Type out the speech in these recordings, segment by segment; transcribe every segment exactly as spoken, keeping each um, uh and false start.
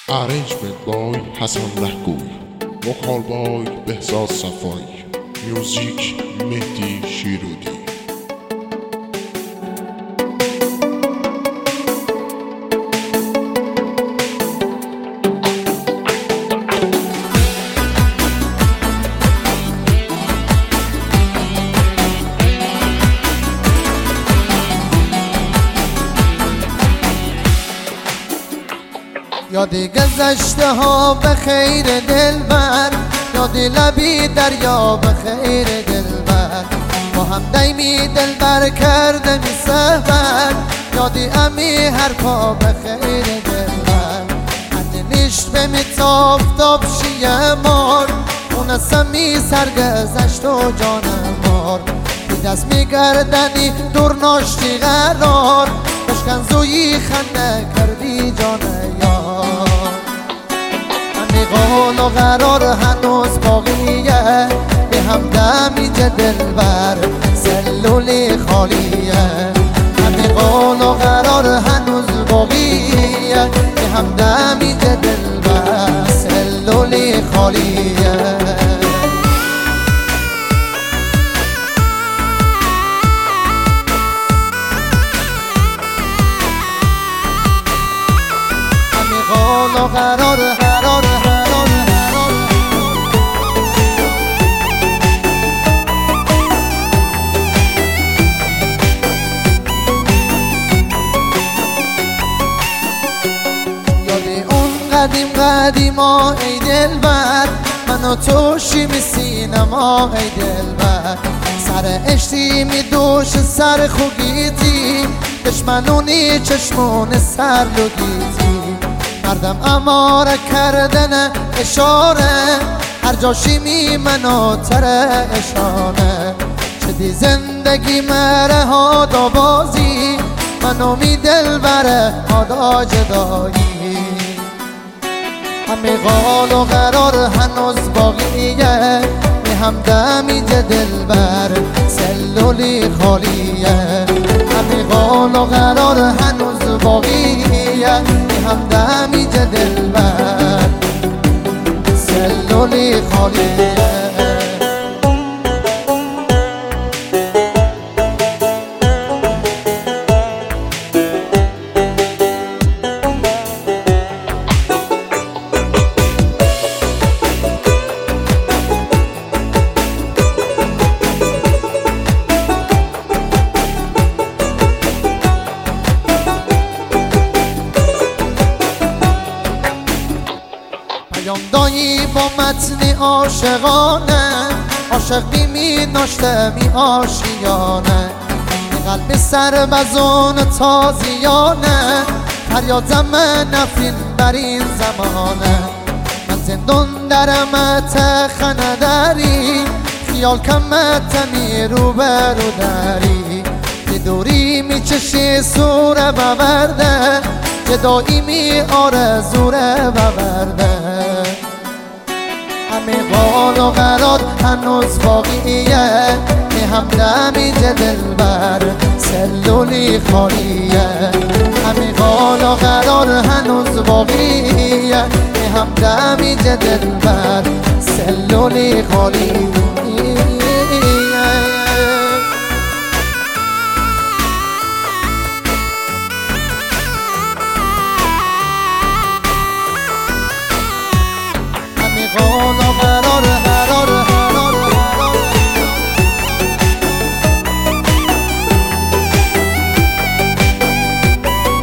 Arrangement by Hasan Lahgoui, vocal by Behzad Safai, music Mehdi Shirudi. یادی گذشته ها به خیر دلبر، یادی لبی دریا به خیر دلبر، با هم دیمی دلبر کرده می سفر، یادی امی هر پا به خیر دلبر، اندیش به می تافتاب شیه مار، اون سمی سرگذشت و جان مار، بی دست می گردنی دور ناشتی قرار، بشکن زویی خنده کردی جان یار. همی قول و قرار هنوز باقیه، به همدمی دلبر سلولی خالیه، همی قول و قرار هنوز باقیه، به همدمی دلبر سلولی خالیه. قول و قرار قرار قرار قرار یادی اون قدیم قدیما ای دلبر، من و تو شیمی سینما ای دلبر، سر اشتی می دوش سر خوگیتی، دشمنونی چشمون سر لگیتی، مردم اماره کردن اشاره، هر جا شیمی منو تره اشاره، چدی زندگی مره ها دا بازی، منو می دل بره ها دا جدایی، همی قول و قرار هنوز باقیه، می همدمی دل بر سلولی خالیه، همی قول و قرار هنوز باقیه، همدمی دلبر سلولی خالیه. دایی با متنی عاشقانه، عاشق بیمی ناشته می آشیانه، قلب سربزون تازیانه، فریادم نفرین بر این زمانه، من زندون درمت خنه داری، خیال کمت می رو برو داری، یه دوری می چشی سوره ببرده، جدایی می آرزوره ببرده، همی قول و قرار هنوز باقیه، می همدمی دلبر سلولی خالیه، همی قول و قرار هنوز باقیه، می همدمی دلبر سلولی خالیه. قول و قرار قرار قرار قرار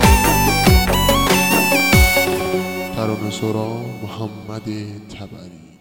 ترانه سرا محمد تبری.